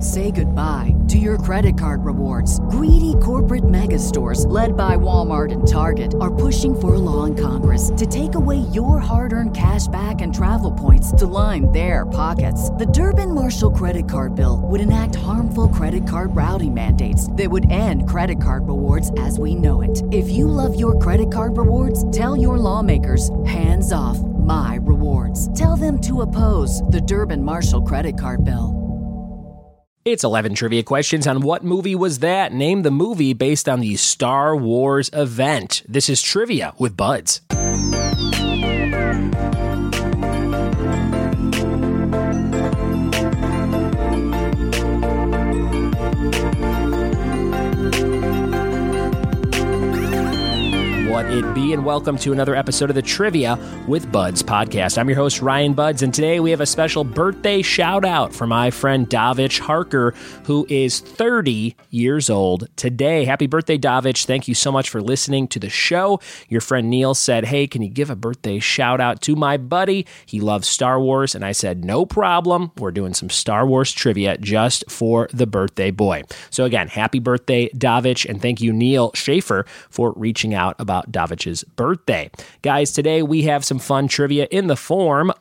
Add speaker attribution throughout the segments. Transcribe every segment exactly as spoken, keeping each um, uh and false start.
Speaker 1: Say goodbye to your credit card rewards. Greedy corporate mega stores, led by Walmart and Target, are pushing for a law in Congress to take away your hard-earned cash back and travel points to line their pockets. The Durbin-Marshall credit card bill would enact harmful credit card routing mandates that would end credit card rewards as we know it. If you love your credit card rewards, tell your lawmakers, hands off my rewards. Tell them to oppose the Durbin-Marshall credit card bill.
Speaker 2: It's eleven trivia questions on what movie was that? Name the movie based on the Star Wars event. This is Trivia with Buds. What it be, and welcome to another episode of the Trivia with Buds podcast. I'm your host, Ryan Buds, and today we have a special birthday shout out for my friend Davich Harker, who is thirty years old today. Happy birthday, Davich. Thank you so much for listening to the show. Your friend Neil said, hey, can you give a birthday shout out to my buddy? He loves Star Wars, and I said, no problem. We're doing some Star Wars trivia just for the birthday boy. So again, happy birthday, Davich, and thank you, Neil Schaefer, for reaching out about Davich's birthday. Guys, today we have some fun trivia in the form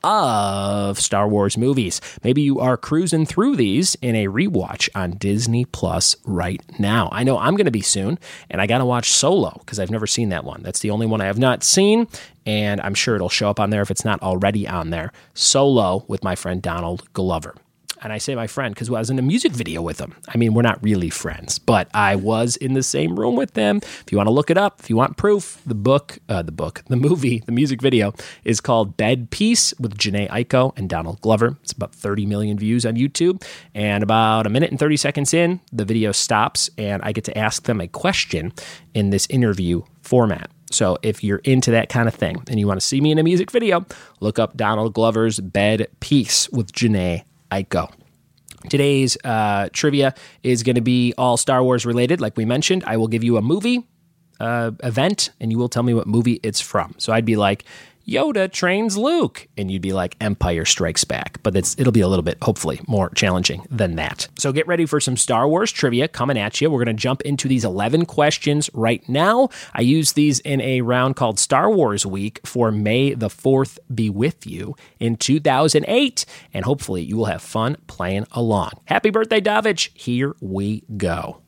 Speaker 2: of Star Wars movies. Maybe you are cruising through these in a rewatch on Disney Plus right now. I know I'm going to be soon, and I got to watch Solo because I've never seen that one. That's the only one I have not seen, and I'm sure it'll show up on there if it's not already on there. Solo with my friend Donald Glover. And I say my friend because I was in a music video with him. I mean, we're not really friends, but I was in the same room with them. If you want to look it up, if you want proof, the book, uh, the book, the movie, the music video is called Bed Peace with Janae Aiko and Donald Glover. It's about thirty million views on YouTube. And about a minute and thirty seconds in, the video stops and I get to ask them a question in this interview format. So if you're into that kind of thing and you want to see me in a music video, look up Donald Glover's Bed Peace with Janae Aiko. Today's uh, trivia is going to be all Star Wars related. Like we mentioned, I will give you a movie uh, event, and you will tell me what movie it's from. So I'd be like, Yoda trains Luke, and you'd be like, Empire Strikes Back. But it's it'll be a little bit, hopefully, more challenging than that. So get ready for some Star Wars trivia coming at you. We're going to jump into these eleven questions right now. I use these in a round called Star Wars Week for May the fourth be with you in two thousand eight, and hopefully you will have fun playing along. Happy birthday, Davich. Here we go.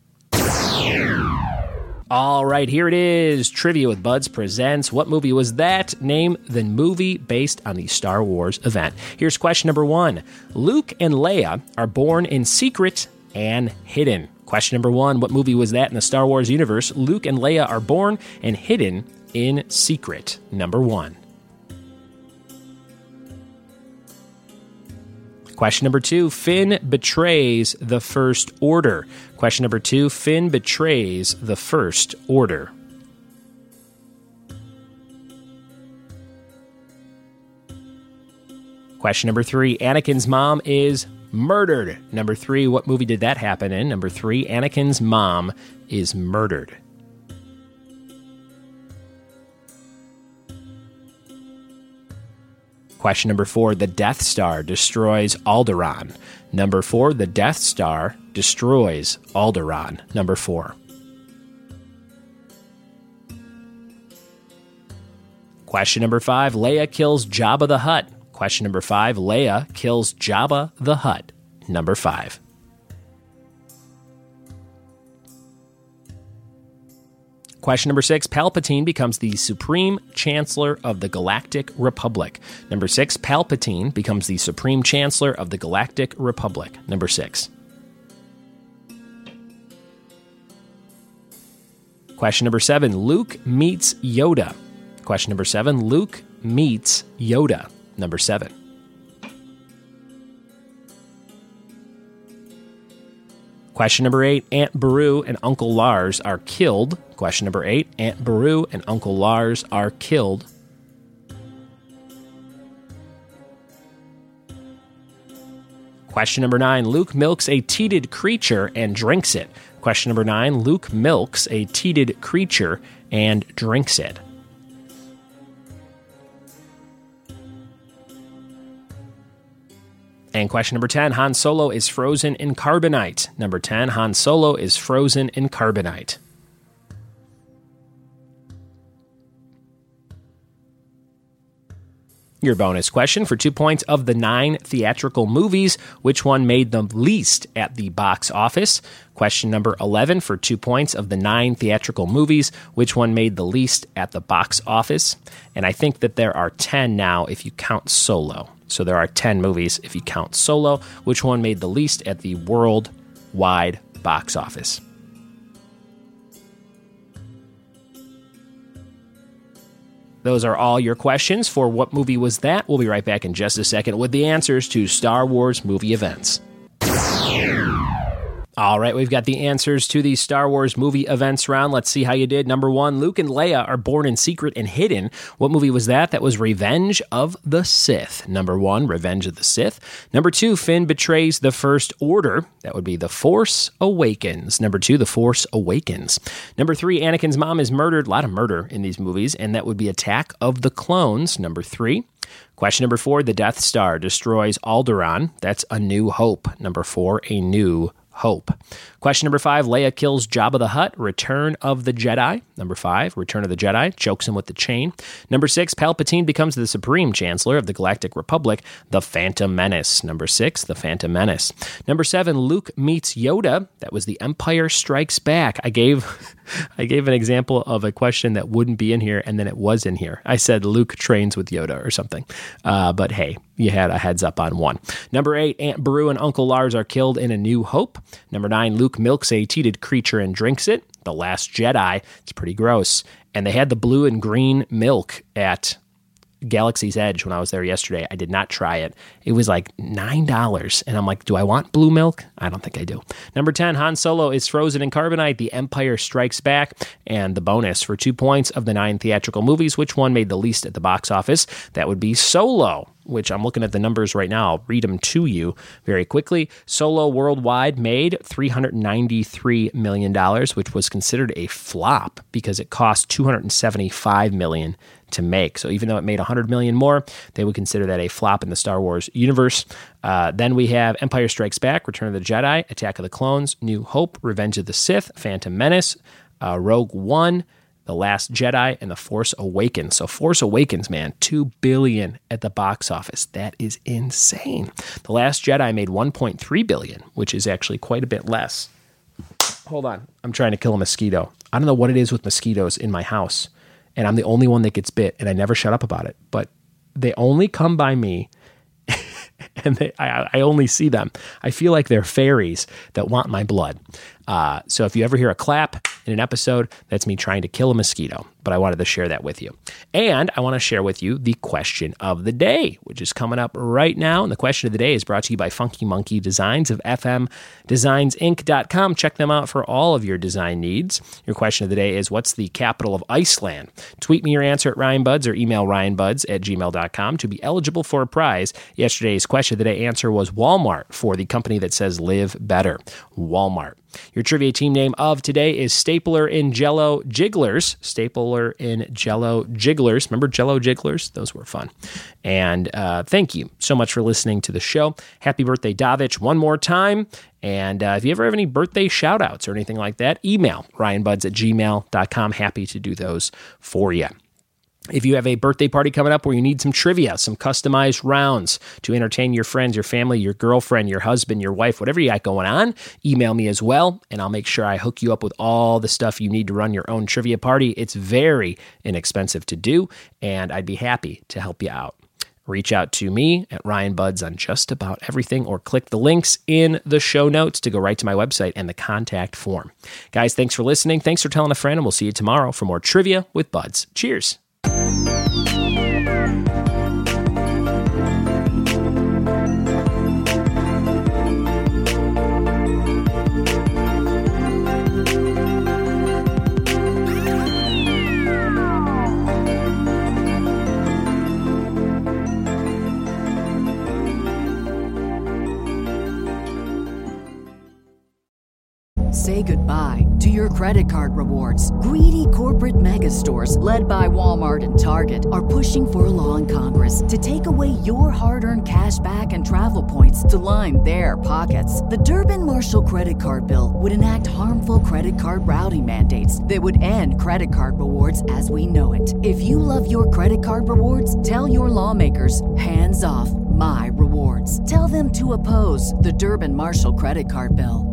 Speaker 2: All right, here it is. Trivia with Buds presents What Movie Was That? Name the movie based on the Star Wars event. Here's question number one. Luke and Leia are born in secret and hidden. Question number one. What movie was that in the Star Wars universe? Luke and Leia are born and hidden in secret. Number one. Question number two, Finn betrays the First Order. Question number two, Finn betrays the First Order. Question number three, Anakin's mom is murdered. Number three, what movie did that happen in? Number three, Anakin's mom is murdered. Question number four, the Death Star destroys Alderaan. Number four, the Death Star destroys Alderaan. Number four. Question number five, Leia kills Jabba the Hutt. Question number five, Leia kills Jabba the Hutt. Number five. Question number six, Palpatine becomes the Supreme Chancellor of the Galactic Republic. Number six, Palpatine becomes the Supreme Chancellor of the Galactic Republic. Number six. Question number seven, Luke meets Yoda. Question number seven, Luke meets Yoda. Number seven. Question number eight, Aunt Beru and Uncle Lars are killed. Question number eight, Aunt Beru and Uncle Lars are killed. Question number nine, Luke milks a teated creature and drinks it. Question number nine, Luke milks a teated creature and drinks it. And question number ten, Han Solo is frozen in carbonite. Number ten, Han Solo is frozen in carbonite. Your bonus question for two points: of the nine theatrical movies, which one made the least at the box office? Question number eleven for two points: of the nine theatrical movies, which one made the least at the box office? And I think that there are ten now if you count Solo. So there are ten movies if you count Solo. Which one made the least at the worldwide box office? Those are all your questions for What Movie Was That? We'll be right back in just a second with the answers to Star Wars movie events. All right, we've got the answers to the Star Wars movie events round. Let's see how you did. Number one, Luke and Leia are born in secret and hidden. What movie was that? That was Revenge of the Sith. Number one, Revenge of the Sith. Number two, Finn betrays the First Order. That would be The Force Awakens. Number two, The Force Awakens. Number three, Anakin's mom is murdered. A lot of murder in these movies, and that would be Attack of the Clones. Number three. Question number four, the Death Star destroys Alderaan. That's A New Hope. Number four, A New Hope. Question number five, Leia kills Jabba the Hutt, Return of the Jedi. Number five, Return of the Jedi, chokes him with the chain. Number six, Palpatine becomes the Supreme Chancellor of the Galactic Republic, The Phantom Menace. Number six, The Phantom Menace. Number seven, Luke meets Yoda. That was The Empire Strikes Back. I gave I gave an example of a question that wouldn't be in here, and then it was in here. I said Luke trains with Yoda or something. Uh, but hey, you had a heads up on one. Number eight, Aunt Beru and Uncle Lars are killed in A New Hope. Number nine, Luke milks a teated creature and drinks it. The Last Jedi. It's pretty gross. And they had the blue and green milk at Galaxy's Edge when I was there yesterday. I did not try it. It was like nine dollars. And I'm like, do I want blue milk? I don't think I do. Number ten, Han Solo is frozen in carbonite. The Empire Strikes Back. And the bonus for two points of the nine theatrical movies, which one made the least at the box office? That would be Solo, which I'm looking at the numbers right now. I'll read them to you very quickly. Solo worldwide made three hundred ninety-three million dollars, which was considered a flop because it cost two hundred seventy-five million dollars to make. So even though it made one hundred million dollars more, they would consider that a flop in the Star Wars universe. Uh, then we have Empire Strikes Back, Return of the Jedi, Attack of the Clones, New Hope, Revenge of the Sith, Phantom Menace, uh, Rogue One, The Last Jedi, and The Force Awakens. So Force Awakens, man, two billion dollars at the box office. That is insane. The Last Jedi made one point three billion dollars, which is actually quite a bit less. Hold on. I'm trying to kill a mosquito. I don't know what it is with mosquitoes in my house, and I'm the only one that gets bit, and I never shut up about it, but they only come by me, and they, I, I only see them. I feel like they're fairies that want my blood. Uh, so if you ever hear a clap in an episode, that's me trying to kill a mosquito. But I wanted to share that with you. And I want to share with you the question of the day, which is coming up right now. And the question of the day is brought to you by Funky Monkey Designs of f m designs inc dot com. Check them out for all of your design needs. Your question of the day is, what's the capital of Iceland? Tweet me your answer at Ryan Buds or email ryanbuds at gmail dot com to be eligible for a prize. Yesterday's question of the day answer was Walmart, for the company that says live better. Walmart. Your trivia team name of today is Stapler in Jello Jigglers. Stapler in Jello Jigglers. Remember Jello Jigglers? Those were fun. And uh, thank you so much for listening to the show. Happy birthday, Davich, one more time. And uh, if you ever have any birthday shout-outs or anything like that, email ryanbuds at gmail dot com. Happy to do those for you. If you have a birthday party coming up where you need some trivia, some customized rounds to entertain your friends, your family, your girlfriend, your husband, your wife, whatever you got going on, email me as well, and I'll make sure I hook you up with all the stuff you need to run your own trivia party. It's very inexpensive to do, and I'd be happy to help you out. Reach out to me at Ryan Buds on just about everything, or click the links in the show notes to go right to my website and the contact form. Guys, thanks for listening. Thanks for telling a friend, and we'll see you tomorrow for more Trivia with Buds. Cheers.
Speaker 1: Say goodbye to your credit card rewards. Greedy corporate mega stores, led by Walmart and Target, are pushing for a law in Congress to take away your hard-earned cash back and travel points to line their pockets. The Durbin-Marshall credit card bill would enact harmful credit card routing mandates that would end credit card rewards as we know it. If you love your credit card rewards, tell your lawmakers, hands off my rewards. Tell them to oppose the Durbin-Marshall credit card bill.